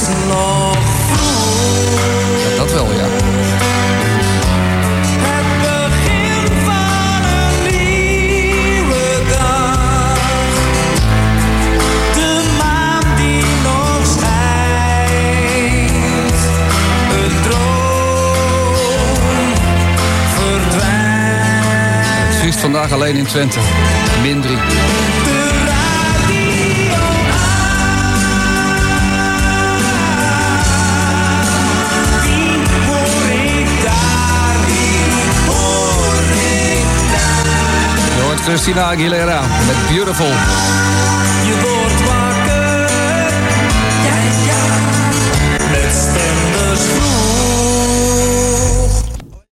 nog vroeg. Ja, dat wel, ja. Het begin van een nieuwe dag. De maan die nog schijnt. Een droom verdwijnt. Het vriest vandaag alleen in Twente. -3. Christina Aguilera met Beautiful. Je wordt